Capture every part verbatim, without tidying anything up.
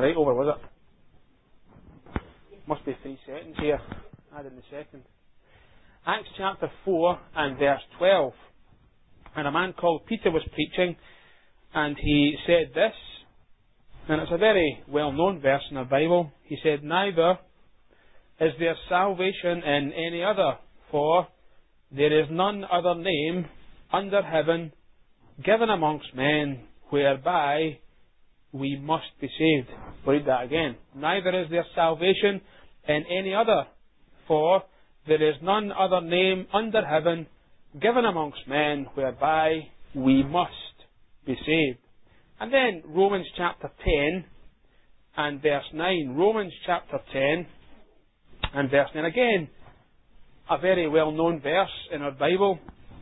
right over, was it? Must be three seconds here. Add in the second. Acts chapter four and verse twelve. And a man called Peter was preaching, and he said this, and it's a very well-known verse in the Bible. He said, "Neither is there salvation in any other, for there is none other name under heaven given amongst men whereby we must be saved." We'll read that again. "Neither is there salvation in any other, for there is none other name under heaven given amongst men whereby we must be saved." And then Romans chapter ten and verse nine. Romans chapter ten and verse nine. Again, a very well-known verse in our Bible.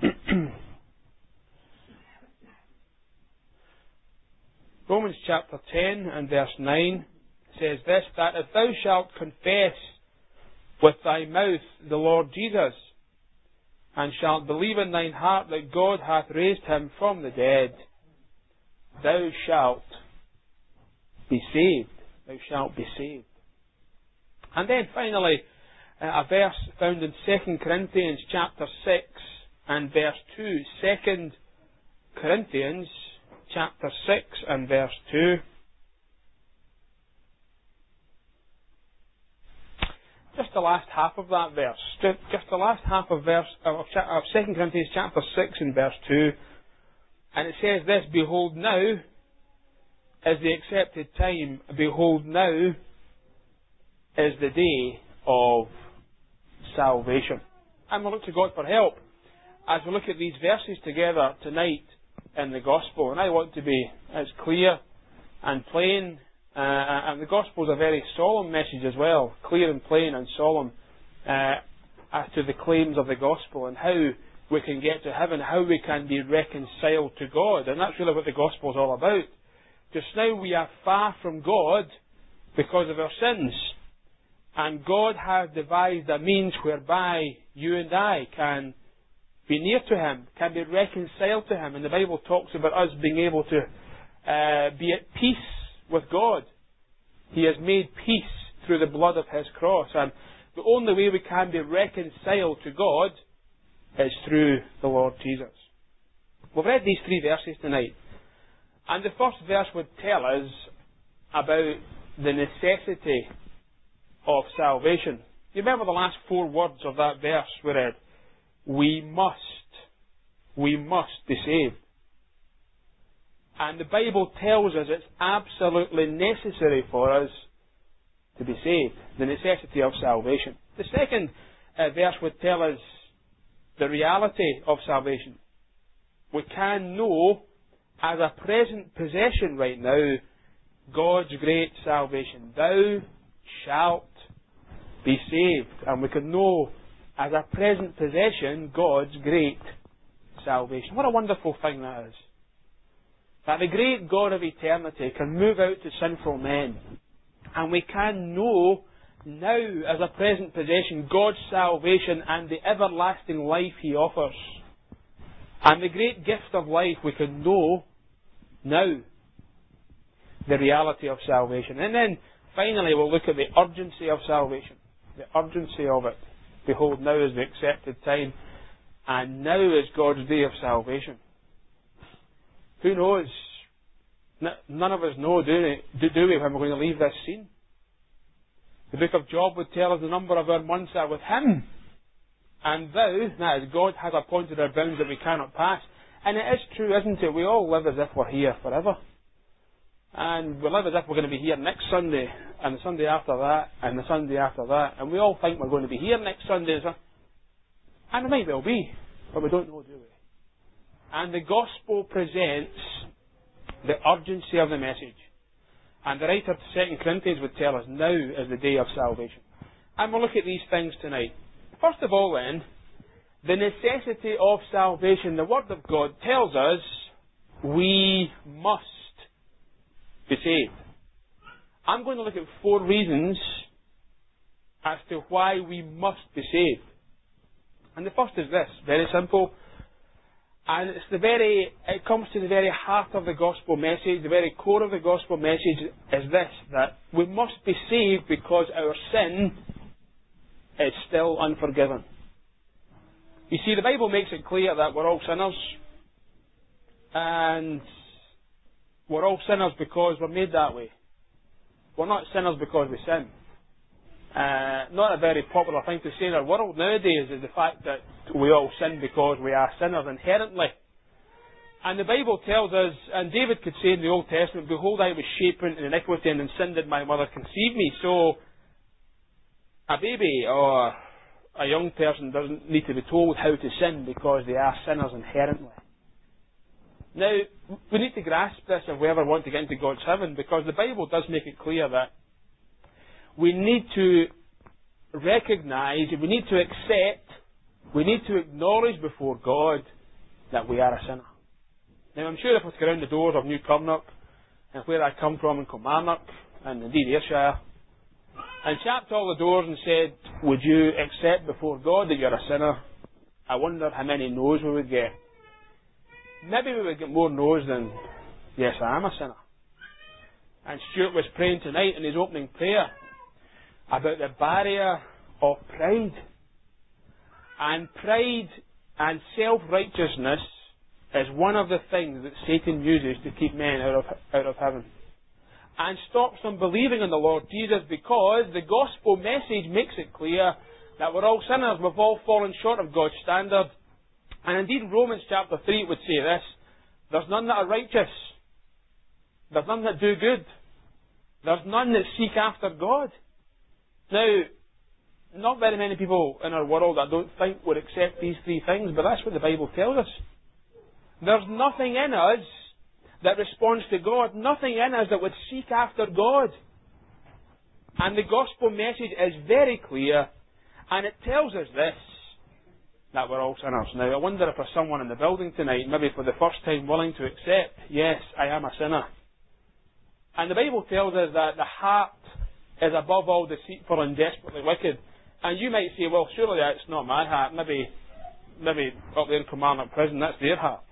Romans chapter ten and verse nine says this, that if thou shalt confess with thy mouth the Lord Jesus, and shalt believe in thine heart that God hath raised him from the dead, thou shalt be saved. Thou shalt be saved. And then finally, uh, a verse found in Second Corinthians chapter six and verse two. Second Corinthians chapter six and verse two. Just the last half of that verse. Just, just the last half of verse of, of Second Corinthians chapter six and verse two. And it says this, "Behold now is the accepted time. Behold now is the day of salvation." And we'll look to God for help as we look at these verses together tonight in the Gospel. And I want to be as clear and plain, uh, and the Gospel is a very solemn message as well, clear and plain and solemn uh, as to the claims of the Gospel and how we can get to heaven, how we can be reconciled to God. And that's really what the Gospel is all about. Just now we are far from God because of our sins. And God has devised a means whereby you and I can be near to Him, can be reconciled to Him. And the Bible talks about us being able to uh, be at peace with God. He has made peace through the blood of His cross. And the only way we can be reconciled to God is through the Lord Jesus. We've read these three verses tonight. And the first verse would tell us about the necessity of salvation. You remember the last four words of that verse we read? We must. We must be saved. And the Bible tells us it's absolutely necessary for us to be saved. The necessity of salvation. The second uh, verse would tell us the reality of salvation. We can know as a present possession right now God's great salvation. Thou shalt be saved. And we can know as a present possession God's great salvation. What a wonderful thing that is. That the great God of eternity can move out to sinful men. And we can know now as a present possession God's salvation and the everlasting life He offers. And the great gift of life we can know now. The reality of salvation. And then finally we'll look at the urgency of salvation. The urgency of it. Behold, now is the accepted time. And now is God's day of salvation. Who knows? None of us know, do we, do we, when we're going to leave this scene? The book of Job would tell us the number of our months are with Him. And thou, that is, God has appointed our bounds that we cannot pass. And it is true, isn't it? We all live as if we're here forever. And we live as if we're going to be here next Sunday, and the Sunday after that, and the Sunday after that. And we all think we're going to be here next Sunday. And we might well be, but we don't know, do we? And the Gospel presents the urgency of the message. And the writer to Second Corinthians would tell us, now is the day of salvation. And we'll look at these things tonight. First of all then, the necessity of salvation. The Word of God tells us we must be saved. I'm going to look at four reasons as to why we must be saved. And the first is this, very simple. And it's the very, it comes to the very heart of the gospel message, the very core of the gospel message is this, that we must be saved because our sin is still unforgiven. You see, the Bible makes it clear that we're all sinners. And we're all sinners because we're made that way. We're not sinners because we sin. Uh, not a very popular thing to say in our world nowadays is the fact that we all sin because we are sinners inherently. And the Bible tells us, and David could say in the Old Testament, "Behold, I was shapen in iniquity, and in sin did my mother conceive me." So, a baby or a young person doesn't need to be told how to sin because they are sinners inherently. Now, we need to grasp this if we ever want to get into God's heaven, because the Bible does make it clear that we need to recognise, we need to accept, we need to acknowledge before God that we are a sinner. Now, I'm sure if we go around the doors of New Cumnock, and where I come from in Kilmarnock, and indeed Ayrshire, and tapped all the doors and said, "Would you accept before God that you're a sinner?" I wonder how many no's we would get. Maybe we would get more no's than, "Yes, I am a sinner." And Stuart was praying tonight in his opening prayer about the barrier of pride. And pride and self-righteousness is one of the things that Satan uses to keep men out of, out of heaven. And stops them believing in the Lord Jesus, because the gospel message makes it clear that we're all sinners, we've all fallen short of God's standard. And indeed Romans chapter three would say this, "There's none that are righteous. There's none that do good. There's none that seek after God." Now, not very many people in our world, I don't think, would accept these three things, but that's what the Bible tells us. There's nothing in us that responds to God, nothing in us that would seek after God. And the gospel message is very clear, and it tells us this, that we're all sinners. Now, I wonder if there's someone in the building tonight, maybe for the first time, willing to accept, "Yes, I am a sinner." And the Bible tells us that the heart is above all deceitful and desperately wicked. And you might say, "Well, surely that's not my heart. Maybe, maybe up there in Kilmarnock prison, that's their heart."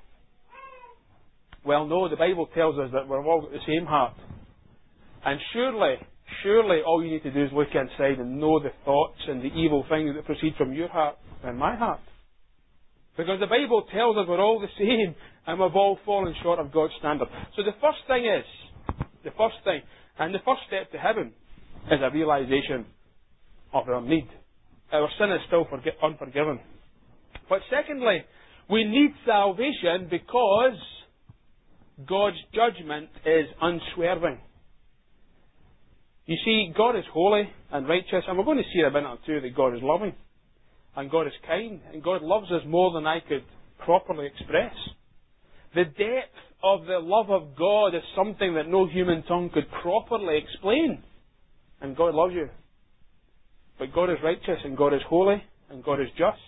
Well, no, the Bible tells us that we've all got the same heart. And surely, surely all you need to do is look inside and know the thoughts and the evil things that proceed from your heart and my heart. Because the Bible tells us we're all the same and we've all fallen short of God's standard. So the first thing is, the first thing, and the first step to heaven is a realisation of our need. Our sin is still forgi- unforgiven. But secondly, we need salvation because God's judgment is unswerving. You see, God is holy and righteous, and we're going to see in a minute or two that God is loving, and God is kind, and God loves us more than I could properly express. The depth of the love of God is something that no human tongue could properly explain. And God loves you. But God is righteous, and God is holy, and God is just.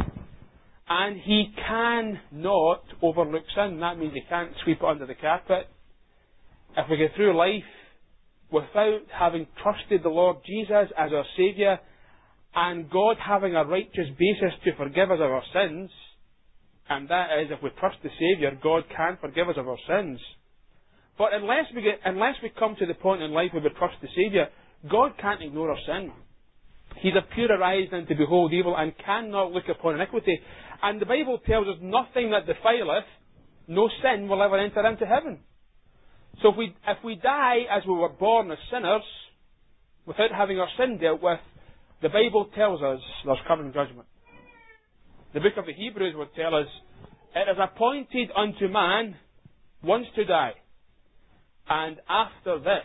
And He cannot overlook sin. That means He can't sweep it under the carpet. If we get through life without having trusted the Lord Jesus as our Saviour, and God having a righteous basis to forgive us of our sins, and that is, if we trust the Saviour, God can forgive us of our sins. But unless we get, unless we come to the point in life where we trust the Saviour, God can't ignore our sin. He's a purer eyes than to behold evil, and cannot look upon iniquity. And the Bible tells us, "Nothing that defileth, no sin will ever enter into heaven." So if we, if we die as we were born as sinners, without having our sin dealt with, the Bible tells us there's coming judgment. The book of the Hebrews would tell us, "It is appointed unto man once to die, and after this,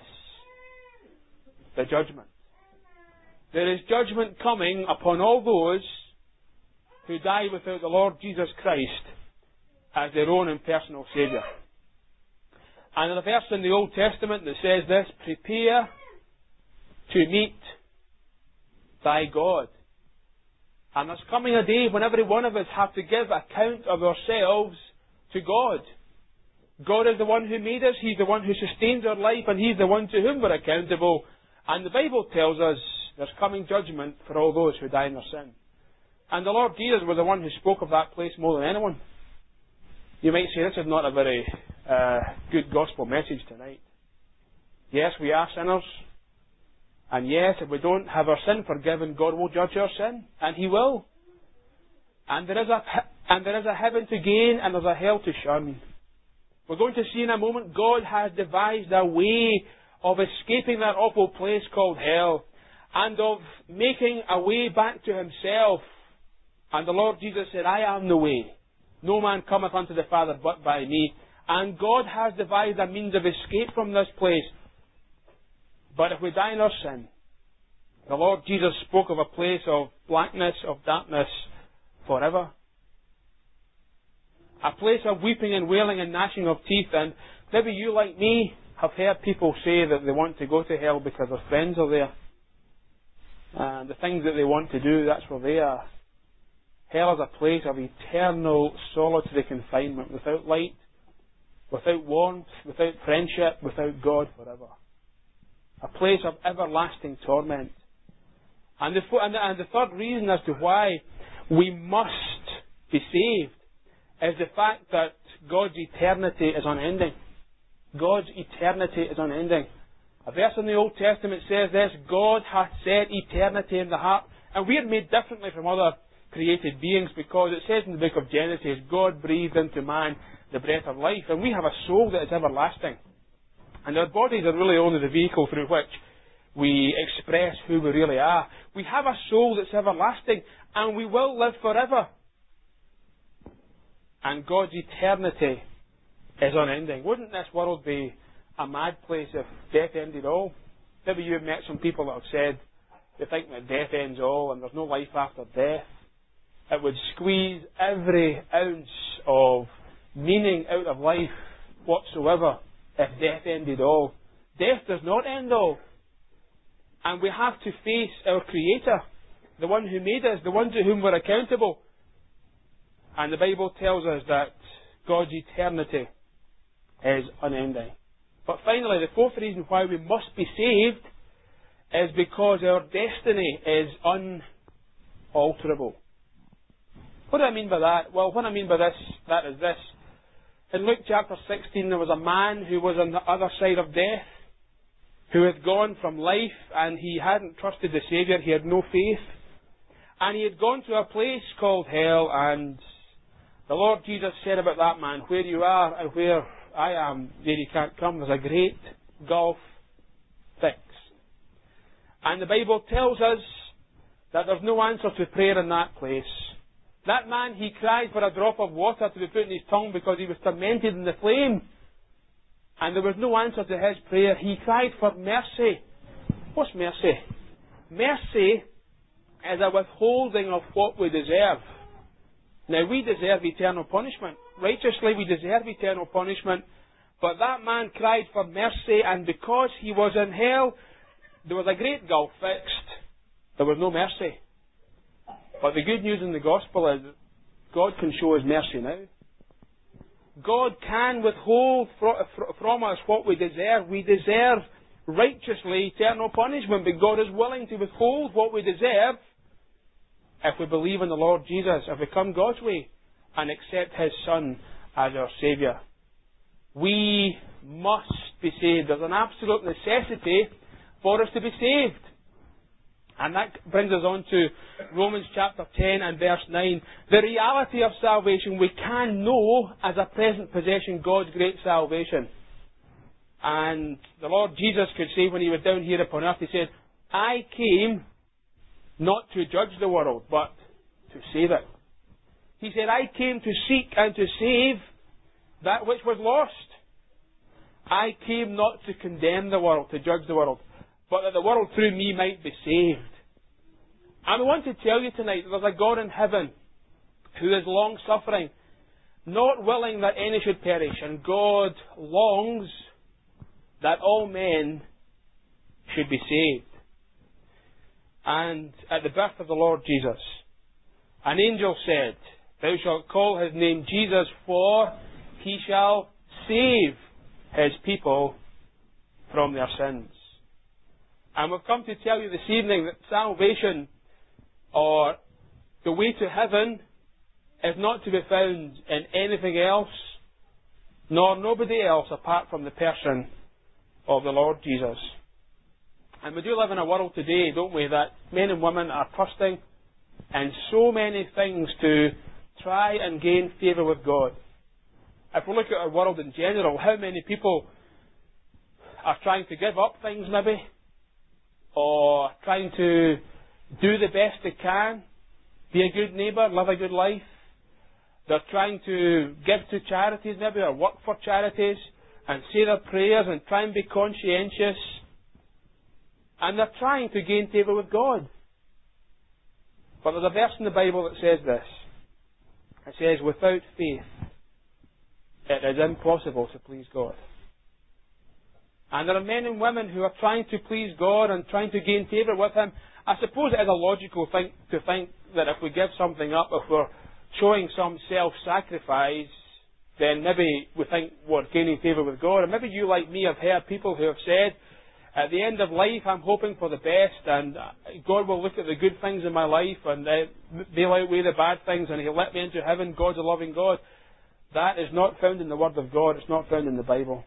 the judgment." There is judgment coming upon all those who die without the Lord Jesus Christ as their own and personal Saviour. And in a verse in the Old Testament that says this, "Prepare to meet thy God." And there's coming a day when every one of us have to give account of ourselves to God. God is the one who made us, He's the one who sustains our life, and He's the one to whom we're accountable. And the Bible tells us there's coming judgment for all those who die in their sin. And the Lord Jesus was the one who spoke of that place more than anyone. You might say, this is not a very uh, good gospel message tonight. Yes, we are sinners. And yes, if we don't have our sin forgiven, God will judge our sin. And He will. And there is a, and there is a heaven to gain and there's a hell to shun. We're going to see in a moment God has devised a way of escaping that awful place called hell and of making a way back to Himself. And the Lord Jesus said, I am the way. No man cometh unto the Father but by me. And God has devised a means of escape from this place. But if we die in our sin, the Lord Jesus spoke of a place of blackness, of darkness, forever. A place of weeping and wailing and gnashing of teeth. And maybe you, like me, have heard people say that they want to go to hell because their friends are there. And the things that they want to do, that's where they are. Hell is a place of eternal solitary confinement, without light, without warmth, without friendship, without God forever. A place of everlasting torment. And the, and the, and the third reason as to why we must be saved is the fact that God's eternity is unending. God's eternity is unending. A verse in the Old Testament says this, God hath set eternity in the heart. And we are made differently from other created beings because it says in the book of Genesis, God breathed into man the breath of life. And we have a soul that is everlasting. And our bodies are really only the vehicle through which we express who we really are. We have a soul that's everlasting and we will live forever. And God's eternity is unending. Wouldn't this world be a mad place if death ended all? Maybe you've met some people that have said they think that death ends all and there's no life after death. It would squeeze every ounce of meaning out of life whatsoever if death ended all. Death does not end all. And we have to face our Creator, the one who made us, the one to whom we're accountable. And the Bible tells us that God's eternity is unending. But finally, the fourth reason why we must be saved is because our destiny is unalterable. What do I mean by that? Well, what I mean by this, that is this. In Luke chapter sixteen, there was a man who was on the other side of death, who had gone from life and he hadn't trusted the Saviour, he had no faith. And he had gone to a place called hell, and the Lord Jesus said about that man, where you are and where I am, there you can't come. There's a great gulf fixed. And the Bible tells us that there's no answer to prayer in that place. That man, he cried for a drop of water to be put in his tongue because he was tormented in the flame. And there was no answer to his prayer. He cried for mercy. What's mercy? Mercy is a withholding of what we deserve. Now, we deserve eternal punishment. Righteously, we deserve eternal punishment. But that man cried for mercy, and because he was in hell, there was a great gulf fixed. There was no mercy. But the good news in the gospel is that God can show His mercy now. God can withhold from us what we deserve. We deserve righteously eternal punishment, but God is willing to withhold what we deserve if we believe in the Lord Jesus, if we come God's way and accept His Son as our Saviour. We must be saved. There's an absolute necessity for us to be saved. And that brings us on to Romans chapter ten and verse nine. The reality of salvation, we can know as a present possession God's great salvation. And the Lord Jesus could say when He was down here upon earth, He said, I came not to judge the world, but to save it. He said, I came to seek and to save that which was lost. I came not to condemn the world, to judge the world, but that the world through me might be saved. And I want to tell you tonight that there's a God in heaven who is long-suffering, not willing that any should perish, and God longs that all men should be saved. And at the birth of the Lord Jesus, an angel said, Thou shalt call His name Jesus, for He shall save His people from their sins. And we've come to tell you this evening that salvation, or the way to heaven, is not to be found in anything else, nor nobody else apart from the person of the Lord Jesus. And we do live in a world today, don't we, that men and women are trusting in so many things to try and gain favour with God. If we look at our world in general, how many people are trying to give up things maybe, or trying to do the best they can, be a good neighbour, live a good life. They're trying to give to charities maybe, or work for charities, and say their prayers and try and be conscientious. And they're trying to gain favour with God. But there's a verse in the Bible that says this. It says, without faith, it is impossible to please God. And there are men and women who are trying to please God and trying to gain favour with Him. I suppose it is a logical thing to think that if we give something up, if we're showing some self-sacrifice, then maybe we think we're gaining favour with God. And maybe you, like me, have heard people who have said, at the end of life, I'm hoping for the best, and God will look at the good things in my life and uh, bail outweigh the bad things, and He'll let me into heaven. God's a loving God. That is not found in the Word of God. It's not found in the Bible.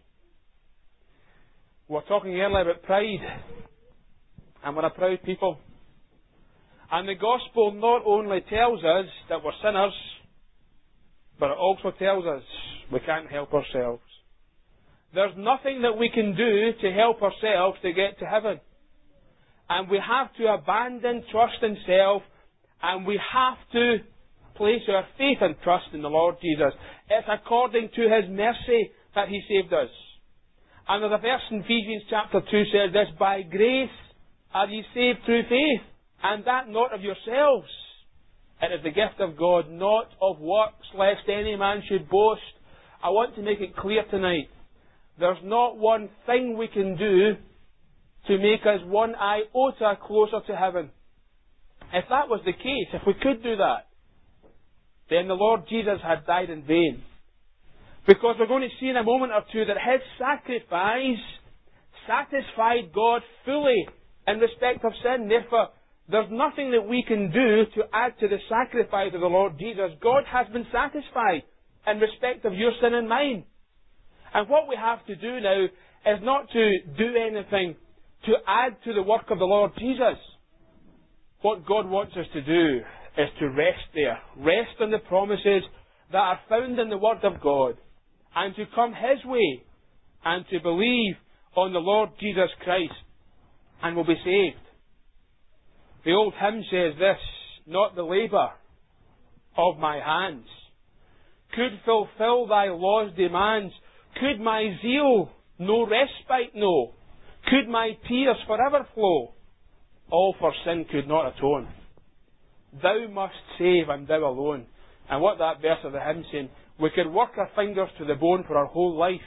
We were talking earlier about pride, and we're a proud people. And the Gospel not only tells us that we're sinners, but it also tells us we can't help ourselves. There's nothing that we can do to help ourselves to get to heaven. And we have to abandon trust in self, and we have to place our faith and trust in the Lord Jesus. It's according to His mercy that He saved us. And there's a verse in Ephesians chapter two says this, by grace are ye saved through faith, and that not of yourselves. It is the gift of God, not of works, lest any man should boast. I want to make it clear tonight, there's not one thing we can do to make us one iota closer to heaven. If that was the case, if we could do that, then the Lord Jesus had died in vain. Because we're going to see in a moment or two that His sacrifice satisfied God fully in respect of sin. Therefore, there's nothing that we can do to add to the sacrifice of the Lord Jesus. God has been satisfied in respect of your sin and mine. And what we have to do now is not to do anything to add to the work of the Lord Jesus. What God wants us to do is to rest there. Rest on the promises that are found in the Word of God. And to come His way. And to believe on the Lord Jesus Christ. And we'll be saved. The old hymn says this, not the labour of my hands could fulfill Thy law's demands. Could my zeal no respite know? Could my tears forever flow? All for sin could not atone. Thou must save, and Thou alone. And what that verse of the hymn saying, we could work our fingers to the bone for our whole life,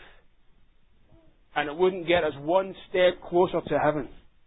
and it wouldn't get us one step closer to heaven.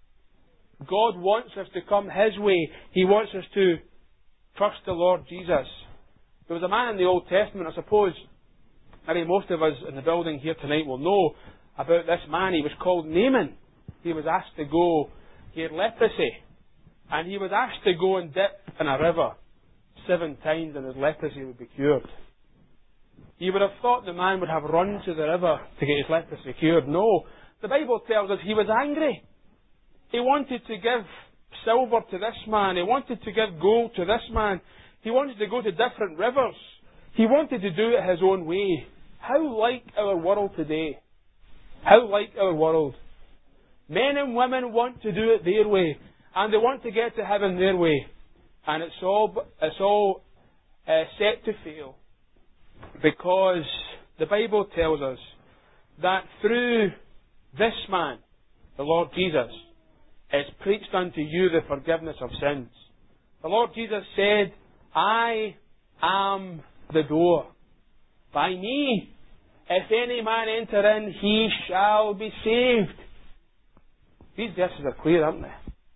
God wants us to come His way. He wants us to trust the Lord Jesus. There was a man in the Old Testament, I suppose, maybe most of us in the building here tonight will know about this man. He was called Naaman. He was asked to go, he had leprosy, and he was asked to go and dip in a river seven times and his leprosy would be cured. You would have thought the man would have run to the river to get his leprosy cured. No. The Bible tells us he was angry. He wanted to give silver to this man. He wanted to give gold to this man. He wanted to go to different rivers. He wanted to do it his own way. How like our world today. How like our world. Men and women want to do it their way. And they want to get to heaven their way. And it's all, it's all uh, set to fail. Because the Bible tells us that through this man, the Lord Jesus, is preached unto you the forgiveness of sins. The Lord Jesus said, I am the door. By me, if any man enter in, he shall be saved. These verses are clear, aren't they?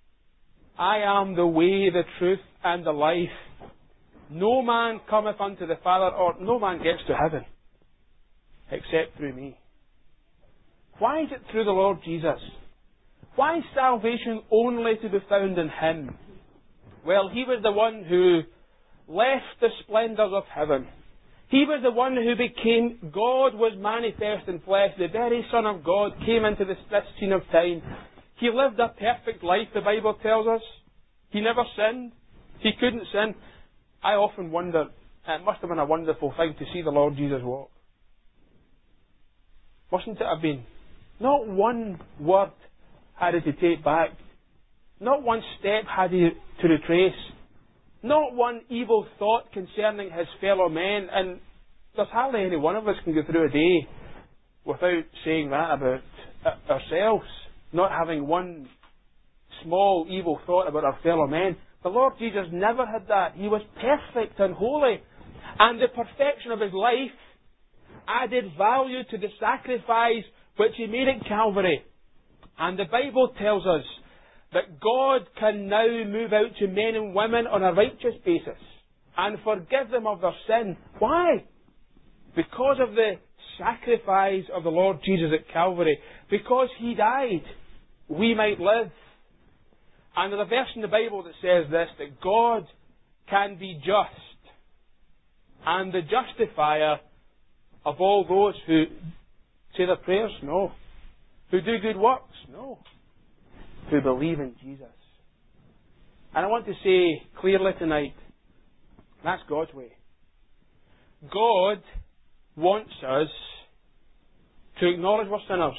I am the way, the truth, and the life. No man cometh unto the Father, or no man gets to heaven, except through me. Why is it through the Lord Jesus? Why is salvation only to be found in Him? Well, He was the one who left the splendours of heaven. He was the one who became, God was manifest in flesh. The very Son of God came into this, this scene of time. He lived a perfect life, the Bible tells us. He never sinned. He couldn't sin. I often wonder, it must have been a wonderful thing to see the Lord Jesus walk. Mustn't it have been? Not one word had he to take back. Not one step had he to retrace. Not one evil thought concerning his fellow men. And there's hardly any one of us can go through a day without saying that about ourselves. Not having one small evil thought about our fellow men. The Lord Jesus never had that. He was perfect and holy. And the perfection of his life added value to the sacrifice which he made at Calvary. And the Bible tells us that God can now move out to men and women on a righteous basis and forgive them of their sin. Why? Because of the sacrifice of the Lord Jesus at Calvary. Because he died, we might live. And there's a verse in the Bible that says this, that God can be just and the justifier of all those who say their prayers? No. Who do good works? No. Who believe in Jesus. And I want to say clearly tonight, that's God's way. God wants us to acknowledge we're sinners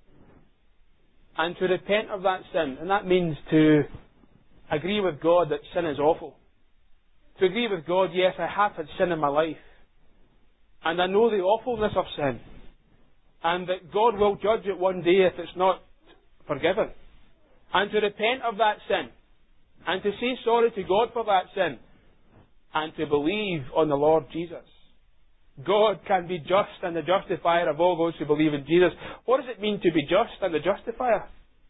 and to repent of that sin. And that means to agree with God that sin is awful. To agree with God, yes, I have had sin in my life. And I know the awfulness of sin. And that God will judge it one day if it's not forgiven. And to repent of that sin. And to say sorry to God for that sin. And to believe on the Lord Jesus. God can be just and the justifier of all those who believe in Jesus. What does it mean to be just and the justifier?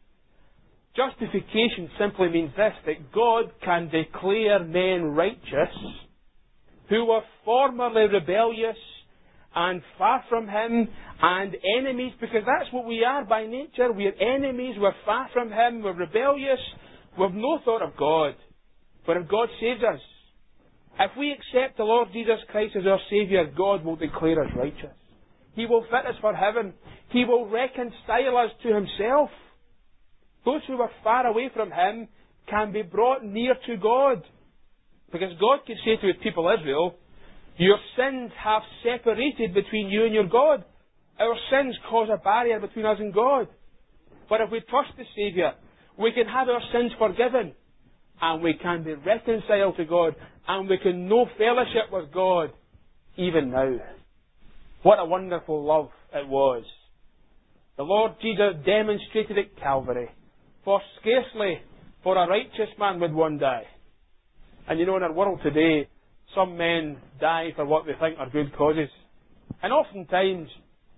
Justification simply means this, that God can declare men righteous who were formerly rebellious and far from Him and enemies, because that's what we are by nature. We are enemies, we're far from Him, we're rebellious, we've no thought of God. But if God saves us, if we accept the Lord Jesus Christ as our Saviour, God will declare us righteous. He will fit us for heaven. He will reconcile us to Himself. Those who are far away from Him can be brought near to God. Because God could say to His people Israel, your sins have separated between you and your God. Our sins cause a barrier between us and God. But if we trust the Saviour, we can have our sins forgiven. And we can be reconciled to God. And we can know fellowship with God even now. What a wonderful love it was. The Lord Jesus demonstrated at Calvary. For scarcely for a righteous man would one die. And you know, in our world today, some men die for what they think are good causes. And oftentimes,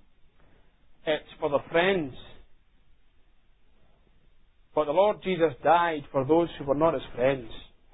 it's for their friends. But the Lord Jesus died for those who were not His friends.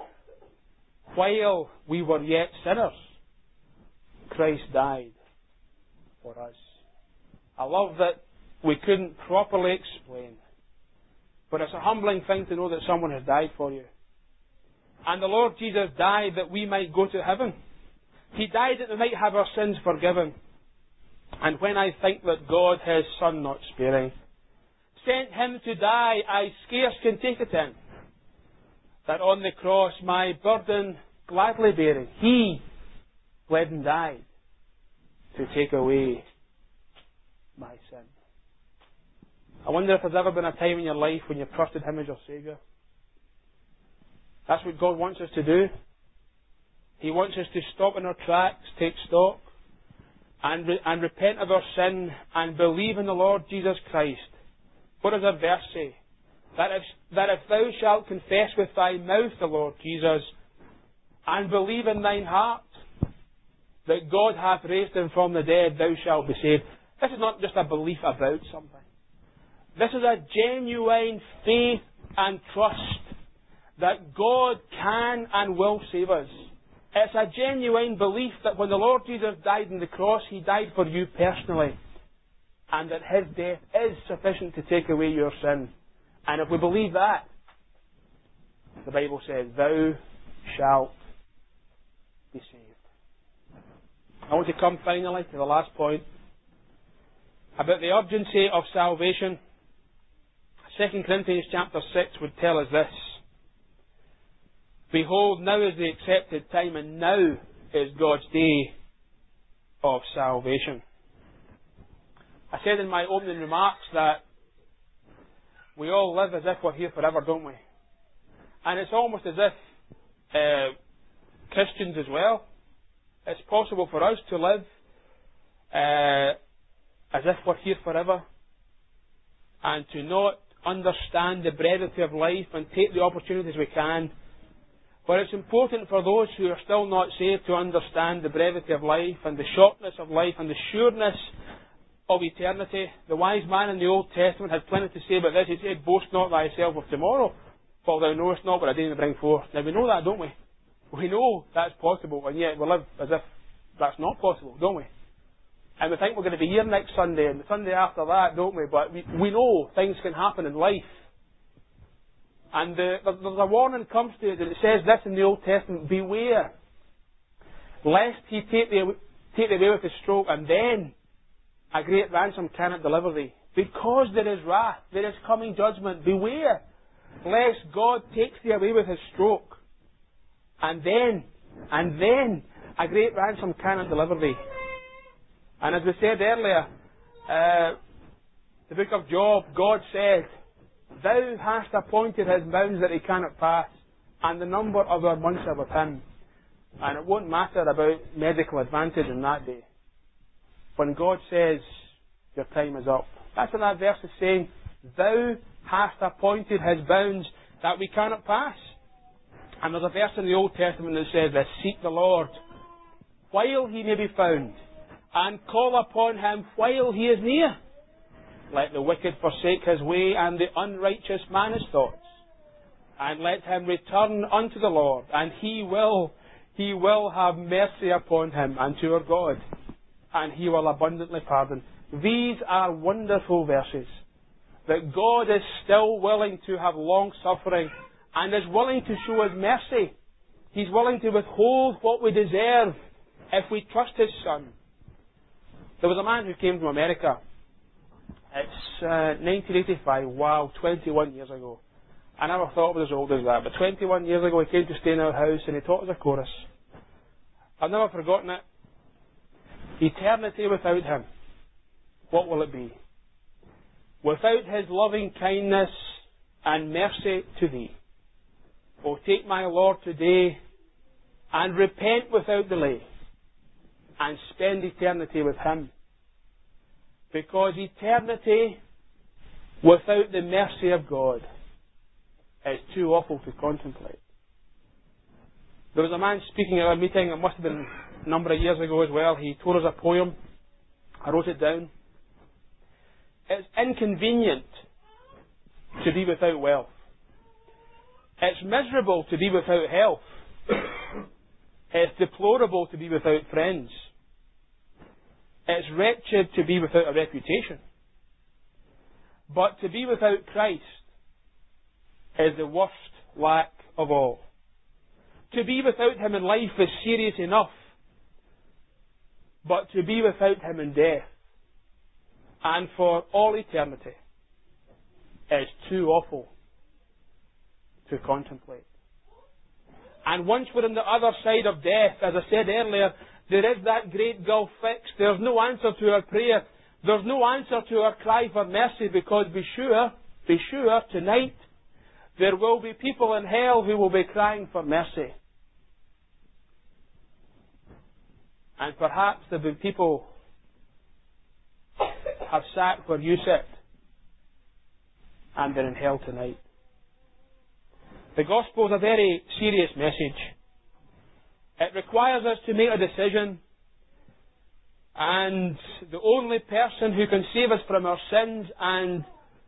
While we were yet sinners, Christ died for us. A love that we couldn't properly explain. But it's a humbling thing to know that someone has died for you. And the Lord Jesus died that we might go to heaven. He died that we might have our sins forgiven. And when I think that God, His Son not sparing, sent Him to die, I scarce can take it in. That on the cross my burden gladly bearing, He bled and died to take away my sin. I wonder if there's ever been a time in your life when you've trusted Him as your Saviour. That's what God wants us to do. He wants us to stop in our tracks, take stock, and, re- and repent of our sin and believe in the Lord Jesus Christ. What does that verse say? That if, that if thou shalt confess with thy mouth the Lord Jesus and believe in thine heart that God hath raised Him from the dead, thou shalt be saved. This is not just a belief about something. This is a genuine faith and trust that God can and will save us. It's a genuine belief that when the Lord Jesus died on the cross, He died for you personally. And that His death is sufficient to take away your sin. And if we believe that, the Bible says, thou shalt be saved. I want to come finally to the last point about the urgency of salvation. Second Corinthians chapter six would tell us this. Behold, now is the accepted time, and now is God's day of salvation. I said in my opening remarks that we all live as if we're here forever, don't we? And it's almost as if uh, Christians as well, it's possible for us to live uh, as if we're here forever and to not understand the brevity of life and take the opportunities we can. But it's important for those who are still not saved to understand the brevity of life and the shortness of life and the sureness of eternity. The wise man in the Old Testament had plenty to say about this. He said, boast not thyself of tomorrow, for thou knowest not what a day may bring forth. Now we know that, don't we? We know that's possible, and yet we live as if that's not possible, don't we? And we think we're going to be here next Sunday and the Sunday after that, don't we? But we, we know things can happen in life. And the, there's a warning comes to it, and it says this in the Old Testament, beware, lest he take thee, take thee away with his stroke, and then a great ransom cannot deliver thee. Because there is wrath, there is coming judgment. Beware, lest God takes thee away with his stroke, and then, and then a great ransom cannot deliver thee. And as we said earlier, uh, the book of Job, God said, thou hast appointed his bounds that he cannot pass, and the number of our months are with him. And it won't matter about medical advantage in that day. When God says, your time is up. That's what that verse is saying. Thou hast appointed his bounds that we cannot pass. And there's a verse in the Old Testament that says this, seek the Lord while he may be found, and call upon him while he is near. Let the wicked forsake his way, and the unrighteous man his thoughts. And let him return unto the Lord, and he will, he will have mercy upon him, and to our God, and he will abundantly pardon. These are wonderful verses. That God is still willing to have long suffering, and is willing to show us mercy. He's willing to withhold what we deserve if we trust his Son. There was a man who came from America. It's uh, nineteen eighty-five, wow, twenty-one years ago. I never thought I was as old as that, but twenty-one years ago he came to stay in our house and he taught us a chorus. I've never forgotten it. Eternity without him, what will it be? Without his loving kindness and mercy to thee. O take my Lord today and repent without delay and spend eternity with him. Because eternity without the mercy of God is too awful to contemplate. There was a man speaking at a meeting, it must have been a number of years ago as well. He told us a poem. I wrote it down. It's inconvenient to be without wealth. It's miserable to be without health. It's deplorable to be without friends. It's wretched to be without a reputation. But to be without Christ is the worst lack of all. To be without him in life is serious enough. But to be without him in death, and for all eternity, is too awful to contemplate. And once we're on the other side of death, as I said earlier, there is that great gulf fixed. There's no answer to our prayer. There's no answer to our cry for mercy, because be sure, be sure, tonight, there will be people in hell who will be crying for mercy. And perhaps there will be people have sat where you sit, and they're in hell tonight. The gospel is a very serious message. It requires us to make a decision, and the only person who can save us from our sins and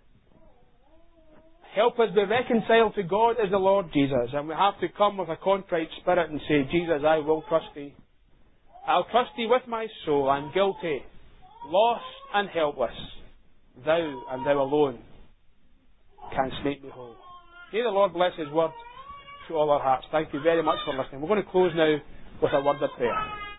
help us be reconciled to God is the Lord Jesus. And we have to come with a contrite spirit and say, Jesus, I will trust thee. I'll trust thee with my soul. I'm guilty, lost and helpless. Thou and thou alone canst make me whole. May the Lord bless his word to all our hearts. Thank you very much for listening. We're going to close now with a word of prayer.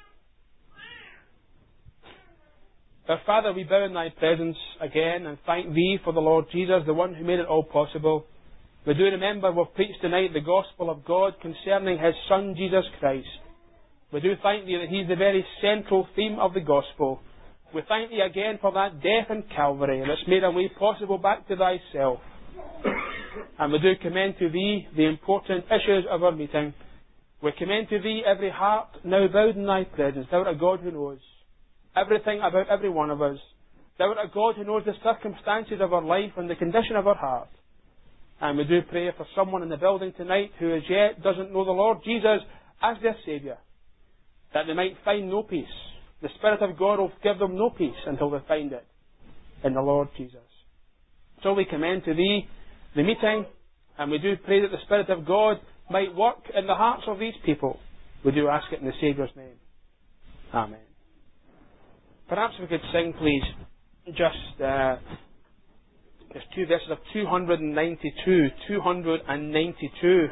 Our Father, we bow in Thy presence again and thank Thee for the Lord Jesus, the one who made it all possible. We do remember we've preached tonight the gospel of God concerning His Son, Jesus Christ. We do thank Thee that He is the very central theme of the gospel. We thank Thee again for that death in Calvary, and it's made a way possible back to Thyself. And we do commend to Thee the important issues of our meeting. We commend to Thee every heart now bowed in Thy presence. Thou art a God who knows everything about every one of us. Thou art a God who knows the circumstances of our life and the condition of our heart. And we do pray for someone in the building tonight who as yet doesn't know the Lord Jesus as their Saviour, that they might find no peace. The Spirit of God will give them no peace until they find it in the Lord Jesus. So we commend to Thee the meeting, and we do pray that the Spirit of God might work in the hearts of these people. We do ask it in the Saviour's name. Amen. Perhaps we could sing, please, just uh, there's two verses of two hundred ninety-two. two hundred ninety-two.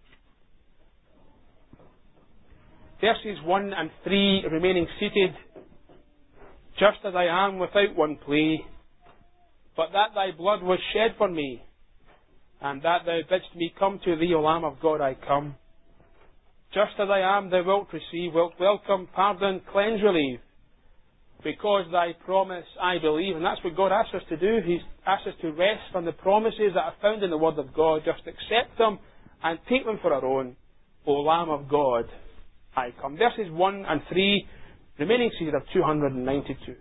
Verses one and three, remaining seated, just as I am without one plea, but that Thy blood was shed for me, and that Thou bidst me come to Thee, O Lamb of God, I come. Just as I am, Thou wilt receive, wilt welcome, pardon, cleanse, relieve, because Thy promise I believe. And that's what God asks us to do. He asks us to rest on the promises that are found in the Word of God, just accept them and take them for our own. O Lamb of God, I come. Verses one and three, remaining seated of two hundred ninety-two.